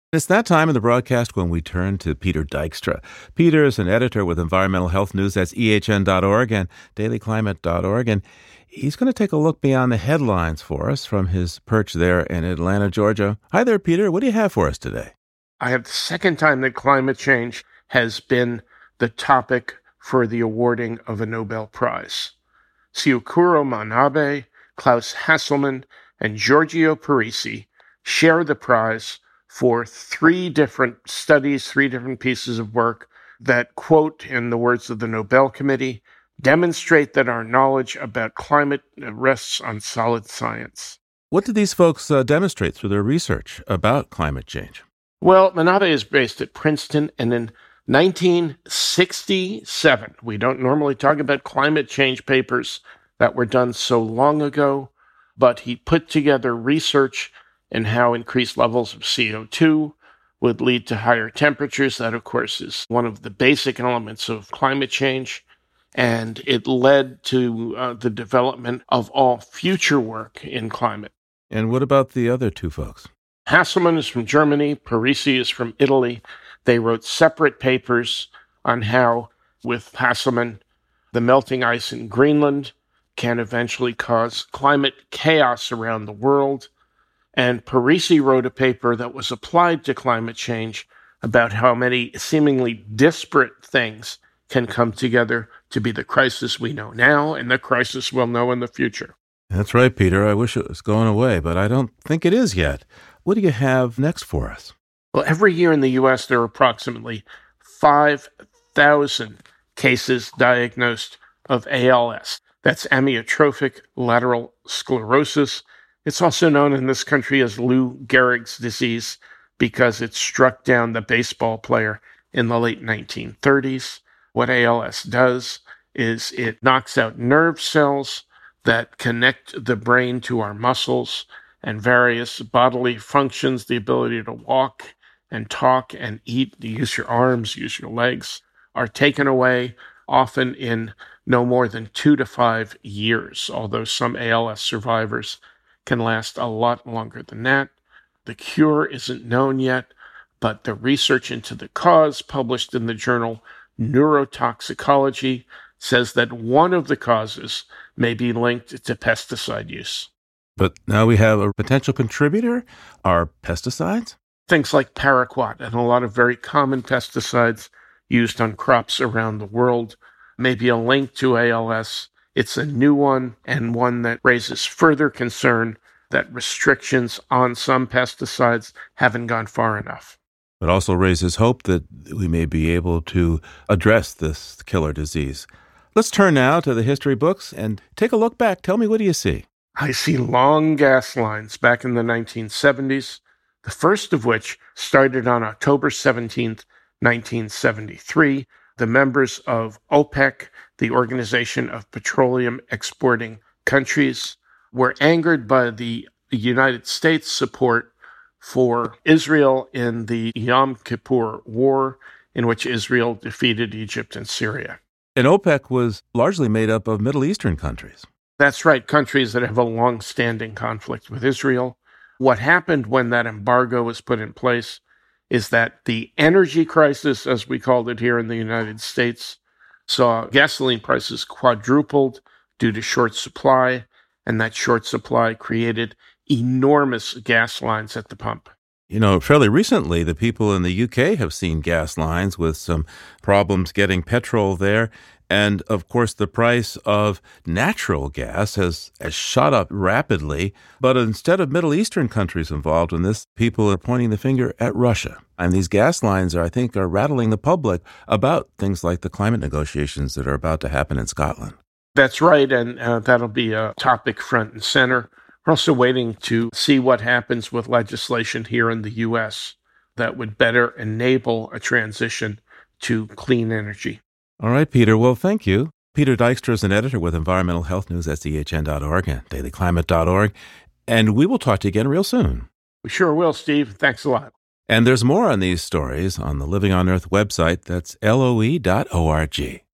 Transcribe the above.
It's that time in the broadcast when we turn to Peter Dykstra. Peter is an editor with Environmental Health News. That's ehn.org and dailyclimate.org. And he's going to take a look beyond the headlines for us from his perch there in Atlanta, Georgia. Hi there, Peter. What do you have for us today? I have the second time that climate change has been the topic for the awarding of a Nobel Prize. Syukuro Manabe, Klaus Hasselmann, and Giorgio Parisi share the prize for three different studies, three different pieces of work that, quote, in the words of the Nobel Committee, demonstrate that our knowledge about climate rests on solid science. What did these folks demonstrate through their research about climate change? Well, Manabe is based at Princeton, and in 1967, we don't normally talk about climate change papers that were done so long ago, but he put together research and how increased levels of CO2 would lead to higher temperatures. That, of course, is one of the basic elements of climate change. And it led to the development of all future work in climate. And what about the other two folks? Hasselmann is from Germany. Parisi is from Italy. They wrote separate papers on how, with Hasselmann, the melting ice in Greenland can eventually cause climate chaos around the world. And Parisi wrote a paper that was applied to climate change about how many seemingly disparate things can come together to be the crisis we know now and the crisis we'll know in the future. That's right, Peter. I wish it was going away, but I don't think it is yet. What do you have next for us? Well, every year in the U.S., there are approximately 5,000 cases diagnosed of ALS. That's amyotrophic lateral sclerosis. It's also known in this country as Lou Gehrig's disease because it struck down the baseball player in the late 1930s. What ALS does is it knocks out nerve cells that connect the brain to our muscles and various bodily functions, the ability to walk and talk and eat, to use your arms, use your legs, are taken away, often in no more than 2 to 5 years, although some ALS survivors can last a lot longer than that. The cure isn't known yet, but the research into the cause published in the journal Neurotoxicology says that one of the causes may be linked to pesticide use. But now we have a potential contributor, are pesticides? Things like paraquat and a lot of very common pesticides used on crops around the world may be a link to ALS. It's a new one and one that raises further concern that restrictions on some pesticides haven't gone far enough. It also raises hope that we may be able to address this killer disease. Let's turn now to the history books and take a look back. Tell me, what do you see? I see long gas lines back in the 1970s, the first of which started on October 17th, 1973. The members of OPEC, the Organization of Petroleum Exporting Countries, were angered by the United States support for Israel in the Yom Kippur War, in which Israel defeated Egypt and Syria. And OPEC was largely made up of Middle Eastern countries. That's right, countries that have a long-standing conflict with Israel. What happened when that embargo was put in place is that the energy crisis, as we called it here in the United States, saw gasoline prices quadrupled due to short supply, and that short supply created enormous gas lines at the pump. You know, fairly recently, the people in the UK have seen gas lines with some problems getting petrol there. And, of course, the price of natural gas has shot up rapidly. But instead of Middle Eastern countries involved in this, people are pointing the finger at Russia. And these gas lines, I think, are rattling the public about things like the climate negotiations that are about to happen in Scotland. That's right, and that'll be a topic front and center. We're also waiting to see what happens with legislation here in the U.S. that would better enable a transition to clean energy. All right, Peter. Well, thank you. Peter Dykstra is an editor with Environmental Health News at ehn.org and dailyclimate.org. And we will talk to you again real soon. We sure will, Steve. Thanks a lot. And there's more on these stories on the Living on Earth website. That's LOE.org.